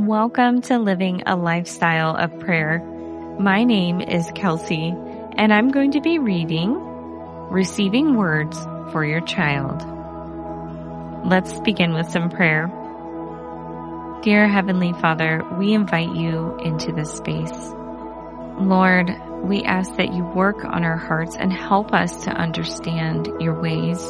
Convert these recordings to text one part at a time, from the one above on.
Welcome to Living a Lifestyle of Prayer. My name is Kelsey, and I'm going to be reading Receiving Words for Your Child. Let's begin with some prayer. Dear Heavenly Father, we invite you into this space. Lord, we ask that you work on our hearts and help us to understand your ways.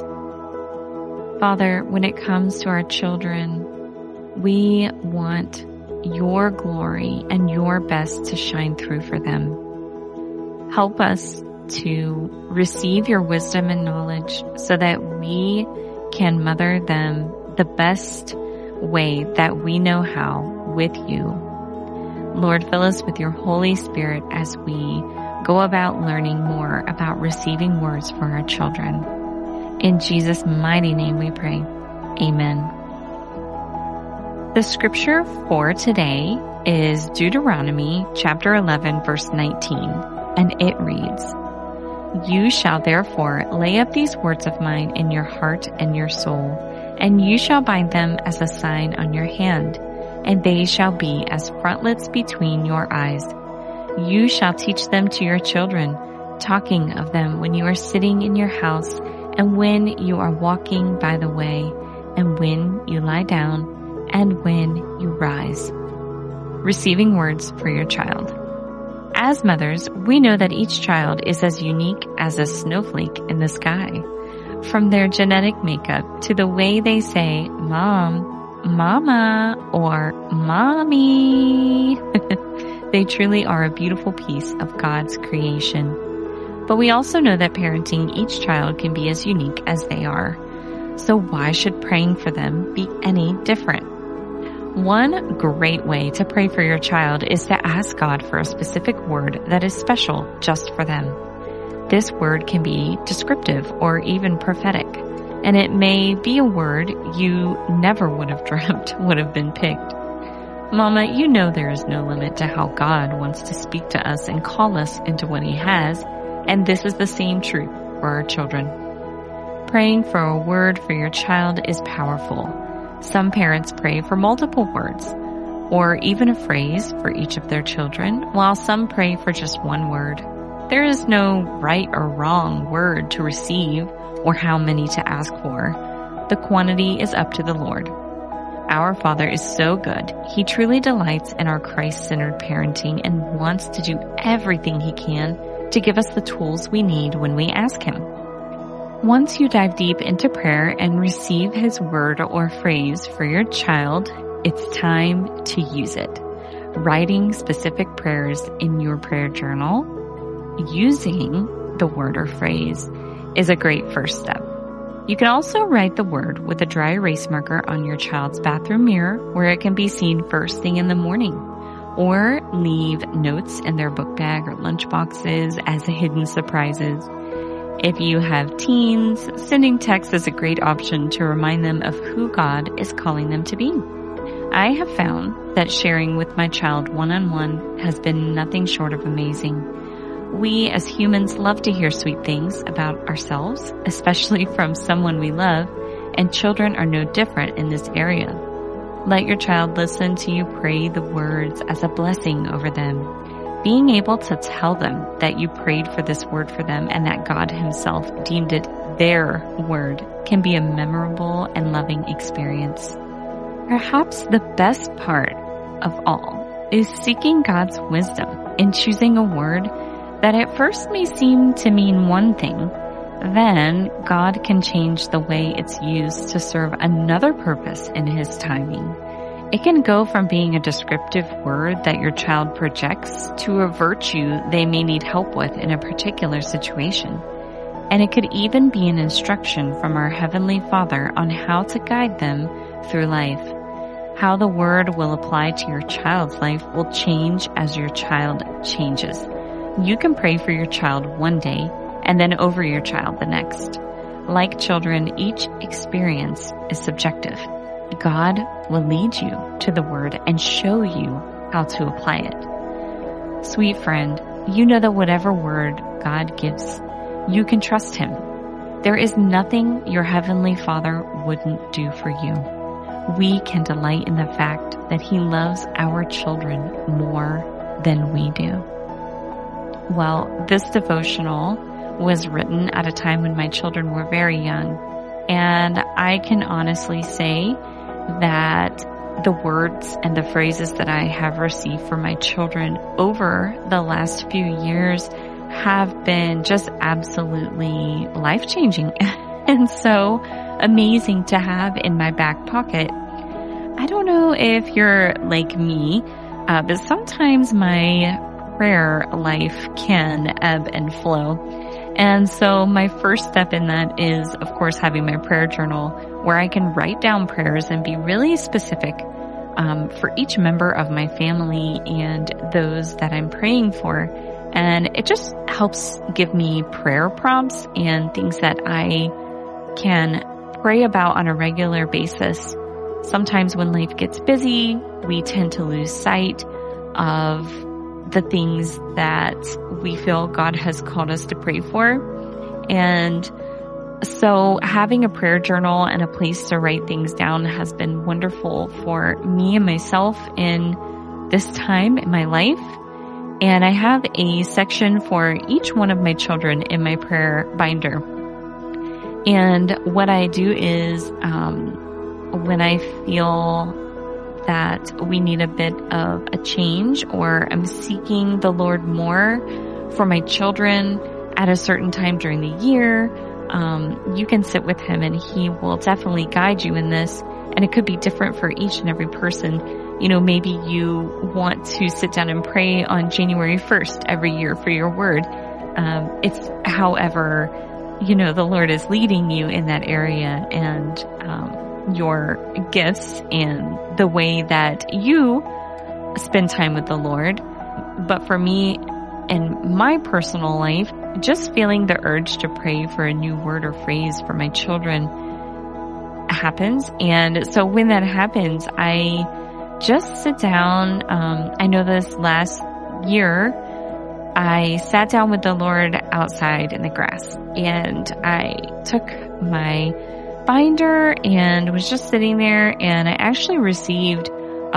Father, when it comes to our children, we want your glory and your best to shine through for them. Help us to receive your wisdom and knowledge so that we can mother them the best way that we know how with you. Lord, fill us with your Holy Spirit as we go about learning more about receiving words for our children. In Jesus' mighty name we pray. Amen. The scripture for today is Deuteronomy chapter 11, verse 19, and it reads, You shall therefore lay up these words of mine in your heart and your soul, and you shall bind them as a sign on your hand, and they shall be as frontlets between your eyes. You shall teach them to your children, talking of them when you are sitting in your house, and when you are walking by the way, and when you lie down, and when you rise. Receiving words for your child. As mothers, we know that each child is as unique as a snowflake in the sky. From their genetic makeup to the way they say, Mom, Mama, or Mommy. They truly are a beautiful piece of God's creation. But we also know that parenting each child can be as unique as they are. So why should praying for them be any different? One great way to pray for your child is to ask God for a specific word that is special just for them. This word can be descriptive or even prophetic, and it may be a word you never would have dreamt would have been picked. Mama, you know there is no limit to how God wants to speak to us and call us into what He has, and this is the same truth for our children. Praying for a word for your child is powerful. Some parents pray for multiple words, or even a phrase for each of their children, while some pray for just one word. There is no right or wrong word to receive or how many to ask for. The quantity is up to the Lord. Our Father is so good. He truly delights in our Christ-centered parenting and wants to do everything He can to give us the tools we need when we ask Him. Once you dive deep into prayer and receive His word or phrase for your child, it's time to use it. Writing specific prayers in your prayer journal, using the word or phrase, is a great first step. You can also write the word with a dry erase marker on your child's bathroom mirror where it can be seen first thing in the morning, or leave notes in their book bag or lunch boxes as hidden surprises. If you have teens, sending texts is a great option to remind them of who God is calling them to be. I have found that sharing with my child one-on-one has been nothing short of amazing. We as humans love to hear sweet things about ourselves, especially from someone we love, and children are no different in this area. Let your child listen to you pray the words as a blessing over them. Being able to tell them that you prayed for this word for them and that God Himself deemed it their word can be a memorable and loving experience. Perhaps the best part of all is seeking God's wisdom in choosing a word that at first may seem to mean one thing. Then God can change the way it's used to serve another purpose in His timing. It can go from being a descriptive word that your child projects to a virtue they may need help with in a particular situation. And it could even be an instruction from our Heavenly Father on how to guide them through life. How the word will apply to your child's life will change as your child changes. You can pray for your child one day and then over your child the next. Like children, each experience is subjective. God will lead you to the word and show you how to apply it. Sweet friend, you know that whatever word God gives, you can trust Him. There is nothing your Heavenly Father wouldn't do for you. we can delight in the fact that He loves our children more than we do. Well, this devotional was written at a time when my children were very young, and I can honestly say that the words and the phrases that I have received from my children over the last few years have been just absolutely life-changing and so amazing to have in my back pocket. I don't know if you're like me, but sometimes my prayer life can ebb and flow. And so my first step in that is, of course, having my prayer journal where I can write down prayers and be really specific for each member of my family and those that I'm praying for. And it just helps give me prayer prompts and things that I can pray about on a regular basis. Sometimes when life gets busy, we tend to lose sight of the things that we feel God has called us to pray for. And so having a prayer journal and a place to write things down has been wonderful for me and myself in this time in my life. And I have a section for each one of my children in my prayer binder. And what I do is, when I feel that we need a bit of a change or I'm seeking the Lord more for my children at a certain time during the year, you can sit with Him and He will definitely guide you in this. And it could be different for each and every person. You know, maybe you want to sit down and pray on January 1st every year for your word. It's however, the Lord is leading you in that area and your gifts and the way that you spend time with the Lord. But for me, in my personal life, just feeling the urge to pray for a new word or phrase for my children happens. And so when that happens, I just sit down. I know this last year, I sat down with the Lord outside in the grass and I took my binder and was just sitting there, and I actually received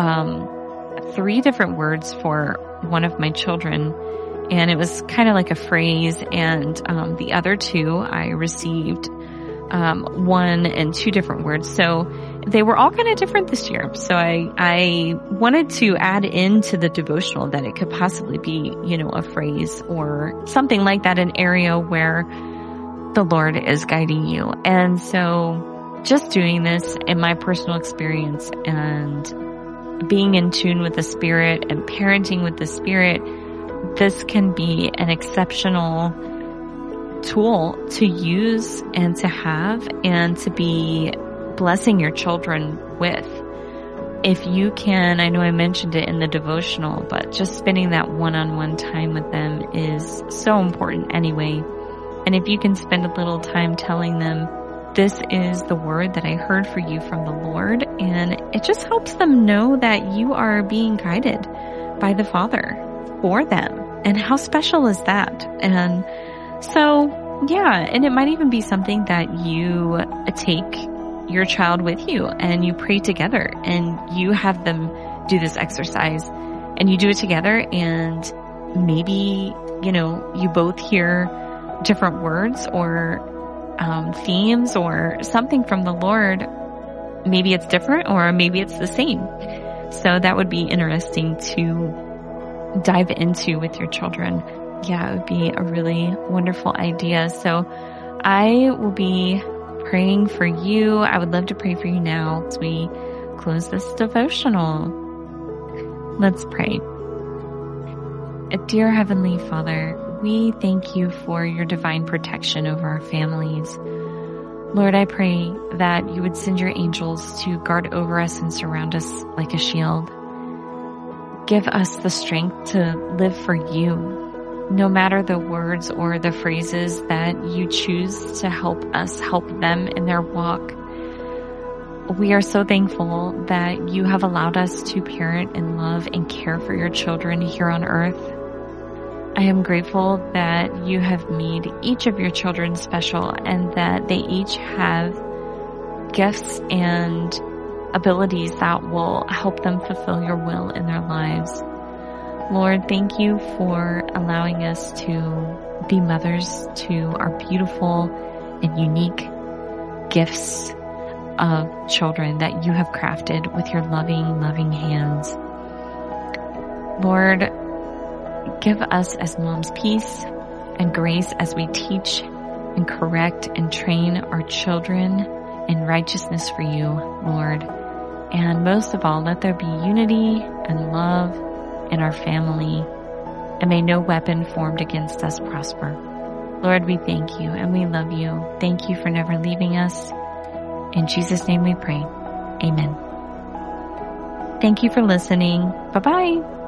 3 different words for one of my children, and it was kind of like a phrase, and the other 2 I received 1 and 2 different words. So they were all kind of different this year. So I wanted to add into the devotional that it could possibly be, a phrase or something like that, an area where the Lord is guiding you. And so just doing this in my personal experience and being in tune with the Spirit and parenting with the Spirit, this can be an exceptional tool to use and to have and to be blessing your children with. If you can, I know I mentioned it in the devotional, but just spending that one-on-one time with them is so important anyway. And if you can spend a little time telling them, this is the word that I heard for you from the Lord, and it just helps them know that you are being guided by the Father for them. And how special is that? And so, yeah, and it might even be something that you take your child with you and you pray together and you have them do this exercise and you do it together, and maybe, you both hear different words or themes or something from the Lord. Maybe it's different or maybe it's the same. So that would be interesting to dive into with your children. Yeah, it would be a really wonderful idea. So I will be praying for you. I would love to pray for you now as we close this devotional. Let's pray. Dear Heavenly Father, we thank you for your divine protection over our families. Lord, I pray that you would send your angels to guard over us and surround us like a shield. Give us the strength to live for you, no matter the words or the phrases that you choose to help us help them in their walk. We are so thankful that you have allowed us to parent and love and care for your children here on earth. I am grateful that you have made each of your children special and that they each have gifts and abilities that will help them fulfill your will in their lives. Lord, thank you for allowing us to be mothers to our beautiful and unique gifts of children that you have crafted with your loving hands. Lord, give us as moms peace and grace as we teach and correct and train our children in righteousness for you, Lord. And most of all, let there be unity and love in our family, and may no weapon formed against us prosper. Lord, we thank you and we love you. Thank you for never leaving us. In Jesus' name we pray. Amen. Thank you for listening. Bye-bye.